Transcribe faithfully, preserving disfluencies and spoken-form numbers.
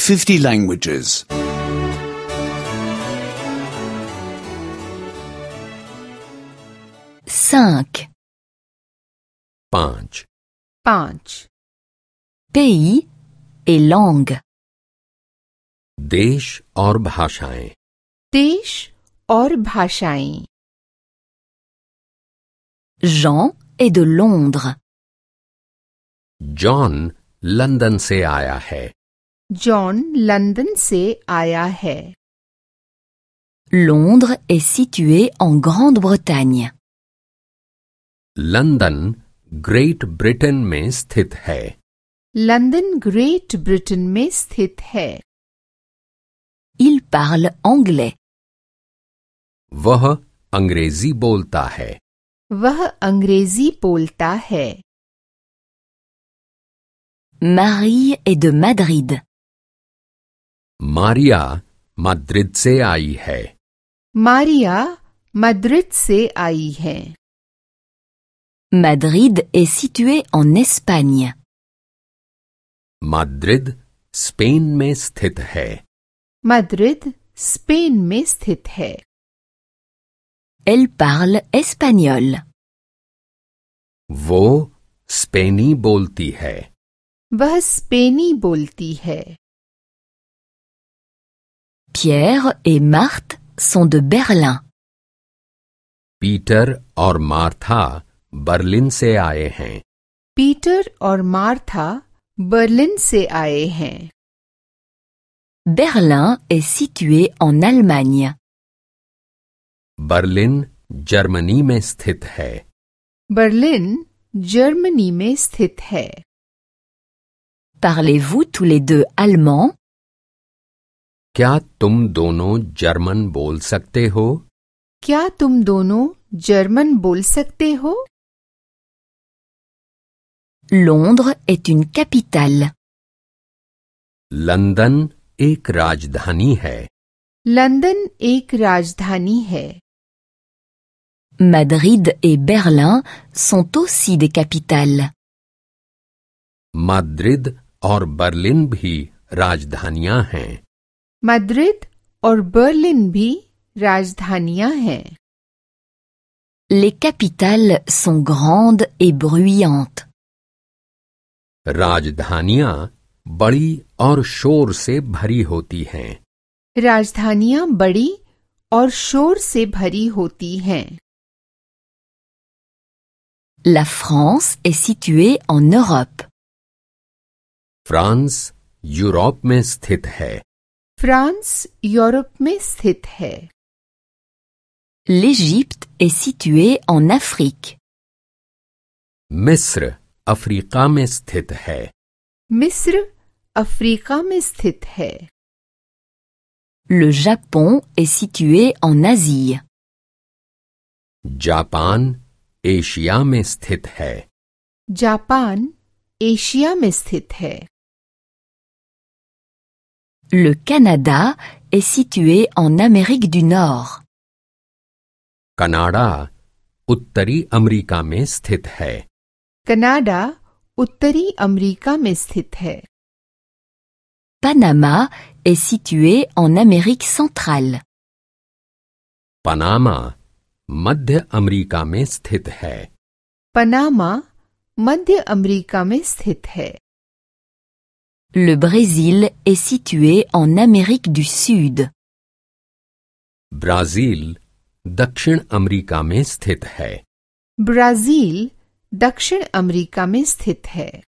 fifty languages. cinq. पांच, पाँच, Pays et langue. देश और भाषाएं। देश और भाषाएं। Jean est de Londres. John London से आया है। जॉन लंदन से आया है। Londres est situé en Grande-Bretagne. London Great Britain में स्थित है। लंदन ग्रेट ब्रिटेन में स्थित है। Il parle anglais. वह अंग्रेजी बोलता है। वह अंग्रेजी बोलता है। Marie est de Madrid. Maria Madrid से आई है। मारिया मद्रिद से आई है। Madrid est situé en Espagne. Madrid Spain में स्थित है। मद्रिद स्पेन में स्थित है। Elle parle espagnol. वो स्पेनी बोलती है। वह स्पेनी बोलती है। Pierre et Marthe sont de Berlin. Peter और मार्था बर्लिन से आए हैं। पीटर और मार्था बर्लिन से आए हैं। Berlin est situé en Allemagne. Berlin Germany में स्थित है। बर्लिन जर्मनी में स्थित है। Parlez-vous tous les deux allemand? क्या तुम दोनों जर्मन बोल सकते हो? क्या तुम दोनों जर्मन बोल सकते हो? Londres est une capitale. London एक राजधानी है। लंदन एक राजधानी है। Madrid et Berlin sont aussi des capitales. Madrid और बर्लिन भी राजधानियां हैं। मद्रिद और बर्लिन भी राजधानियां हैं। Les capitales sont grandes et bruyantes. राजधानियां बड़ी और शोर से भरी होती हैं। राजधानियां बड़ी और शोर से भरी होती हैं। La France est située en Europe. France Europe में स्थित है। फ्रांस यूरोप में स्थित है। L'Égypte est située en Afrique. मिस्र अफ्रीका में स्थित है। मिस्र अफ्रीका में स्थित है। Le Japon est situé en Asie. Japan Asia में स्थित है। जापान एशिया में स्थित है। Le Canada est situé en Amérique du Nord. Canada उत्तरी अमेरिका में स्थित है। कनाडा उत्तरी अमेरिका में स्थित है। Panama est situé en Amérique centrale. Panama मध्य अमेरिका में स्थित है। पनामा मध्य अमेरिका में स्थित है। Le Brésil est situé en Amérique du Sud. Brazil दक्षिण अमेरिका में स्थित है। ब्राजील दक्षिण अमेरिका में स्थित है।